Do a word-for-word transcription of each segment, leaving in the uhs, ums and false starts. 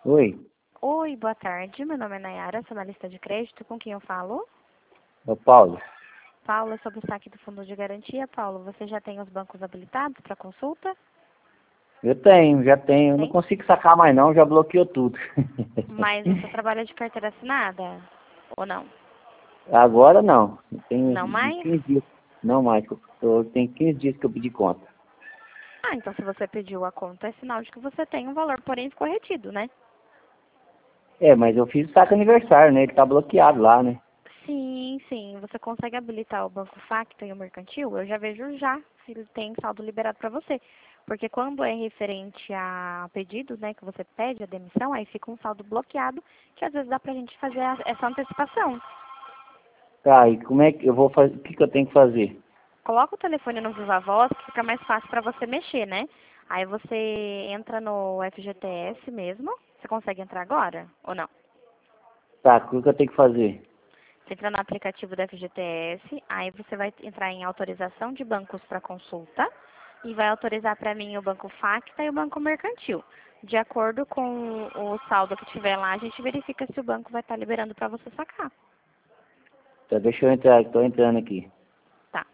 Oi, Oi, boa tarde. Meu nome é Nayara, sou analista de crédito. Com quem eu falo? é o Paulo. Paulo, sobre o saque do fundo de garantia. Paulo, você já tem os bancos habilitados para consulta? Eu tenho, já tenho. Eu não Tem? consigo sacar mais não, já bloqueou tudo. Mas você trabalha de carteira assinada? Ou não? Agora não. Tem Não mais? quinze dias. Não mais. que Eu, eu tenho quinze dias que eu pedi conta. Ah, então se você pediu a conta, é sinal de que você tem um valor, porém, ficou retido, né? É, mas eu fiz o saque aniversário, né? Ele tá bloqueado lá, né? Sim, sim. Você consegue habilitar o Banco Facto e o Mercantil? Eu já vejo já se ele tem saldo liberado para você. Porque quando é referente a pedido, né, que você pede a demissão, aí fica um saldo bloqueado, que às vezes dá pra gente fazer a- essa antecipação. Tá, e como é que eu vou fazer? O que que eu tenho que fazer? Coloca o telefone no Viva Voz, que fica mais fácil para você mexer, né? Aí você entra no F G T S mesmo. Você consegue entrar agora ou não? Tá, o que que eu tenho que fazer? Você entra no aplicativo da F G T S, aí você vai entrar em autorização de bancos para consulta e vai autorizar para mim o Banco Facta e o Banco Mercantil. De acordo com o saldo que tiver lá, a gente verifica se o banco vai estar liberando para você sacar. Tá, deixa eu entrar, tô entrando aqui. Tá.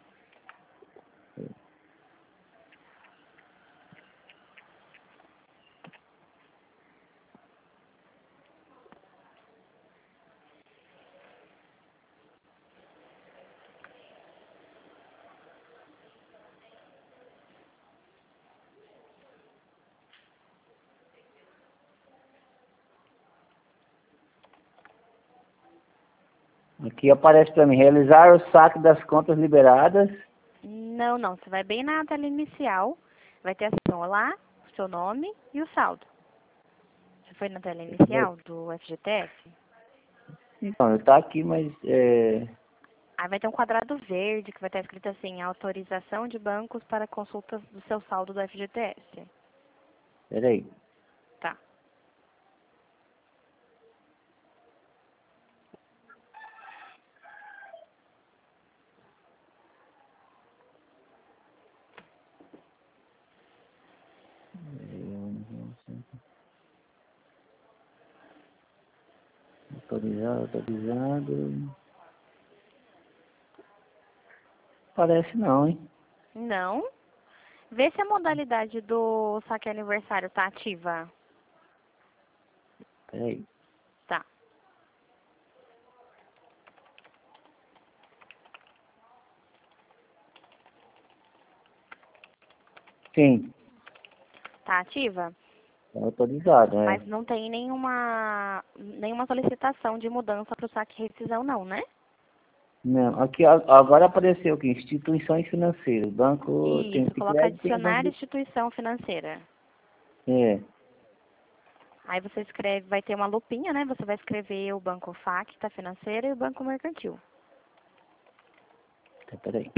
Aqui aparece para mim, realizar o saque das contas liberadas. Não, não. Você vai bem na tela inicial, vai ter assim, olá, o seu nome e o saldo. Você foi na tela inicial do F G T S? Então, eu tá aqui, mas é... Aí vai ter um quadrado verde que vai estar escrito assim, autorização de bancos para consultas do seu saldo do F G T S. Peraí. Tá. Autorizado, autorizado. Parece não, hein? Não. Vê se a modalidade do saque aniversário tá ativa. Peraí. Tá. Sim, Tá ativa? tá autorizado, é. Mas não tem nenhuma nenhuma solicitação de mudança para o saque e rescisão não, né? Não, aqui a- agora apareceu aqui, instituições financeiras. Banco tem Isso, de coloca crédito, tem banco adicionar de... instituição financeira. É, Aí você escreve, vai ter uma lupinha, né? Você vai escrever o banco Facta financeira e o banco mercantil. tá, peraí.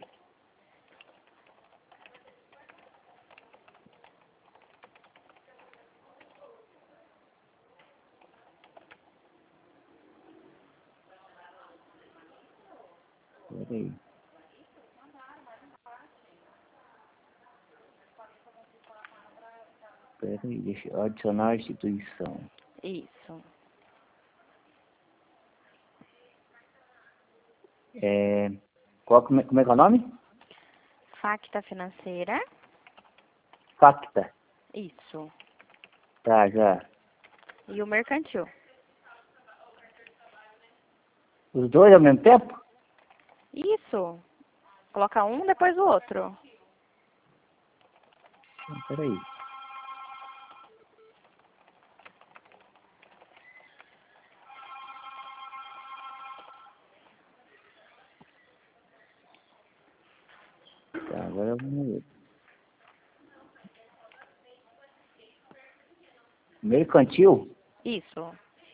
Peraí. Peraí, deixa eu adicionar a instituição. Isso. É, qual, como, é, como é que é o nome? Facta financeira. Facta. Isso. Tá, já. E o mercantil. Os dois ao mesmo tempo? Isso. Coloca um depois o outro. Então, peraí. Tá, agora vamos ver. Mercantil? Isso.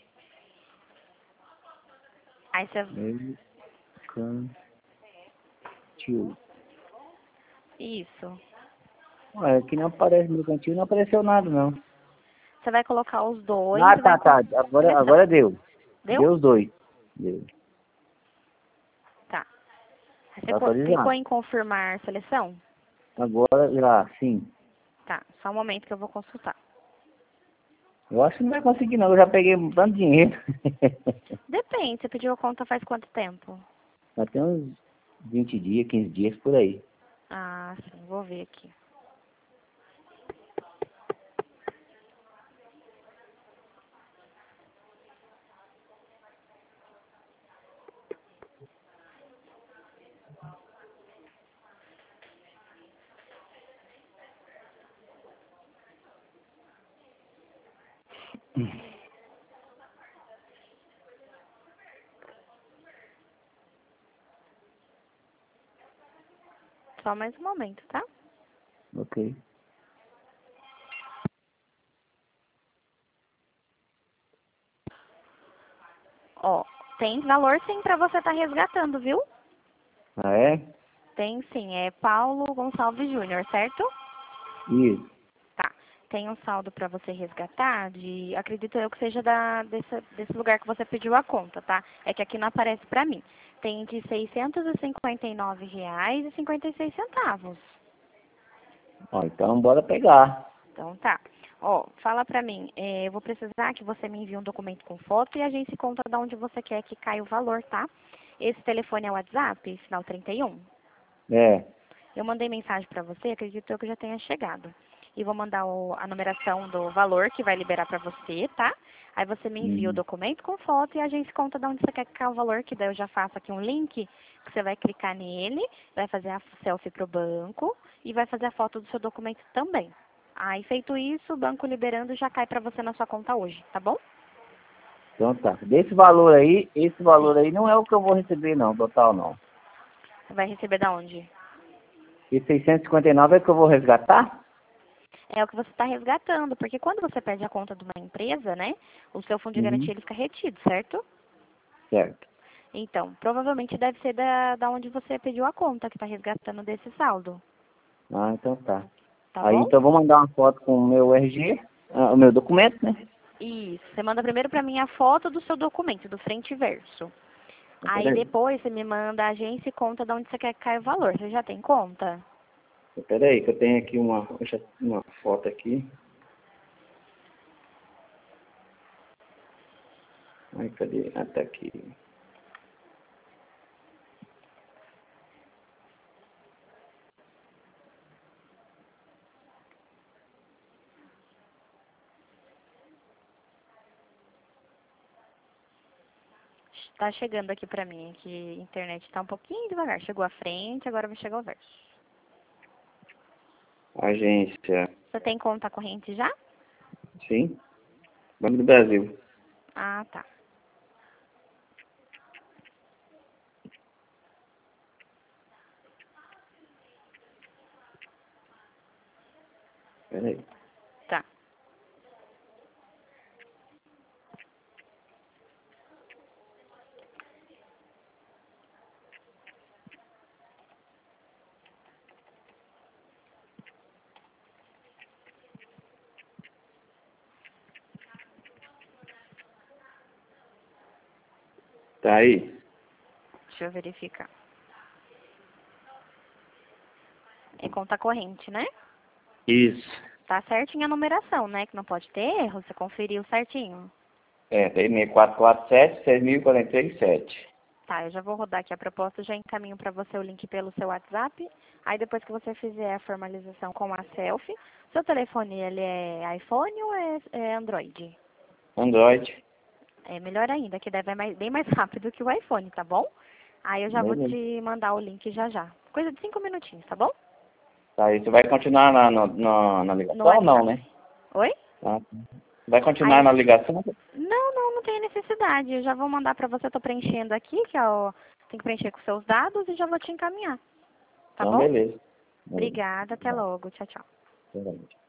Aí você. Mercantil. Isso. Olha, aqui não aparece mercantil, não apareceu nada, não. Você vai colocar os dois Ah, e vai tá, com tá. Agora, seleção. agora deu. Deu? Deu os dois. Deu. Tá. Aí você Tá co- clicou autorizado. em confirmar seleção? Agora, já, sim. Tá. Só um momento que eu vou consultar. Eu acho que não vai conseguir não, eu já peguei um tanto de dinheiro. Depende, você pediu a conta faz quanto tempo? Já tem uns vinte dias, quinze dias por aí. Ah, sim, vou ver aqui. Só mais um momento, tá? Ok. Ó, tem valor sim pra você estar resgatando, viu? Ah, é? Tem sim, é Paulo Gonçalves Júnior, certo? Isso. Tá. Tem um saldo pra você resgatar de, acredito eu que seja da, desse, desse lugar que você pediu a conta, tá? É que aqui não aparece pra mim. Tem de seiscentos e cinquenta e nove reais e cinquenta e seis centavos. Ó, então bora pegar. Então tá. Ó, fala pra mim, é, eu vou precisar que você me envie um documento com foto e a gente conta de onde você quer que caia o valor, tá? Esse telefone é o WhatsApp, final trinta e um. É. Eu mandei mensagem pra você, acredito eu que já tenha chegado. E vou mandar o- a numeração do valor que vai liberar pra você, tá? Aí você me envia o Uhum. documento com foto e a gente conta de onde você quer que caia o valor, que daí eu já faço aqui um link, que você vai clicar nele, vai fazer a selfie pro banco e vai fazer a foto do seu documento também. Aí feito isso, o banco liberando já cai pra você na sua conta hoje, tá bom? Então tá. Desse valor aí, esse valor Sim. aí não é o que eu vou receber não, total não. Você vai receber da onde? E seiscentos e cinquenta e nove é o que eu vou resgatar? É o que você está resgatando, porque quando você pede a conta de uma empresa, né, o seu fundo de Uhum. garantia ele fica retido, certo? Certo. Então, provavelmente deve ser da, da onde você pediu a conta que está resgatando desse saldo, Ah, então tá. tá Aí bom? então eu vou mandar uma foto com o meu R G, ah, o meu documento, né? Isso. Você manda primeiro para mim a foto do seu documento, do frente e verso. Então, Aí peraí. depois você me manda a agência e conta de onde você quer que caia o valor. Você já tem conta? Então, peraí, que eu tenho aqui uma, deixa- uma foto aqui. Ai, cadê? Ah, tá aqui. Tá chegando aqui pra mim, que a internet tá um pouquinho devagar. Chegou a frente, agora vai chegar o verso. Agência, Você tem conta corrente já? sim? Banco do Brasil. Ah, tá. Peraí. Tá. Tá aí? Deixa eu verificar. É conta corrente, né? Isso. Tá certinho a numeração, né? Que não pode ter erro. Você conferiu certinho. É, tem seis quatro quatro sete, seis mil e quarenta e sete. Tá, eu já vou rodar aqui a proposta, já encaminho para você o link pelo seu WhatsApp. Aí depois que você fizer a formalização com a selfie, seu telefone ele é iPhone ou é, é Android? Android. É melhor ainda, que deve é mais, bem mais rápido que o iPhone, tá bom? Aí eu já vou Beleza. te mandar o link já já. Coisa de cinco minutinhos, tá bom? Tá aí, você vai continuar na, na, na, na No ligação ou não, WhatsApp. né? Oi? Tá. Vai continuar Aí, na ligação? não, não, não tem necessidade. Eu já vou mandar para você, eu tô preenchendo aqui, que é o, tem que preencher com seus dados e já vou te encaminhar, tá Então, bom? beleza. Beleza. Obrigada, até logo. Tchau, tchau. Beleza.